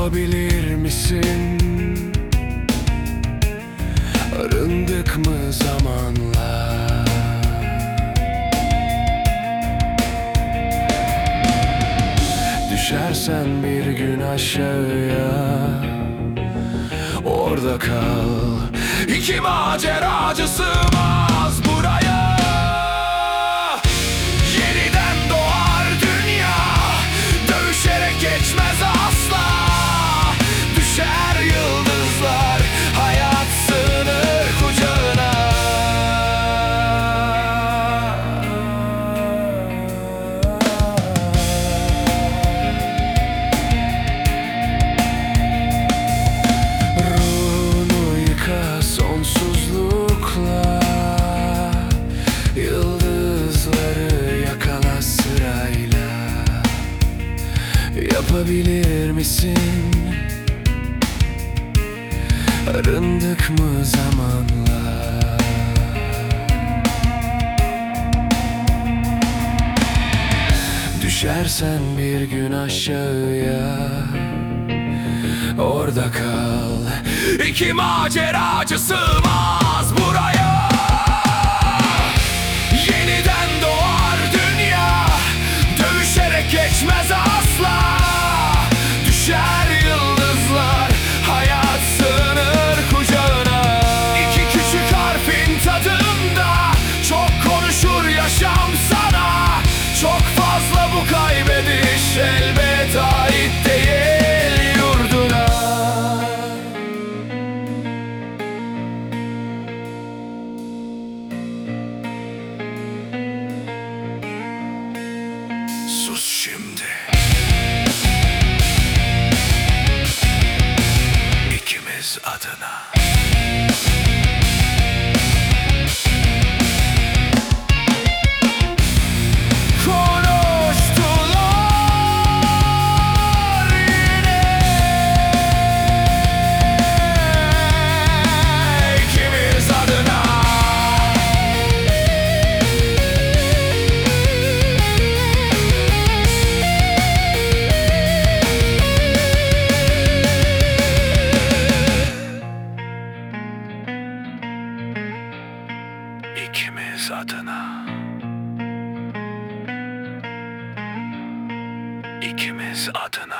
Yapabilir misin? Arındık mı zamanla? Düşersen bir gün aşağıya, orada kal. İki maceracı sığmaz buraya. Yeniden doğar dünya, dövüşerek geçmez asla. Düşer yıldızlar, hayat sığınır kucağına. Ruhunu yıka sonsuzlukla, yıldızları yakala sırayla. Yapabilir misin? Arındık mı zamanla? Düşersen bir gün aşağıya, orada kal. İki maceracı sığmaz buraya. Yeniden doğar dünya, dövüşerek geçmez asla. Düşer yıldızlar, hayat sığınır kucağına. İki küçük harfin tadında çok konuşur yaşam sana. Çok fazla bu kaybediş, elbet ait değil yurduna. Sus şimdi. İkimiz adına. Konuştular yine. İkimiz adına. İkimiz adına. İkimiz adına.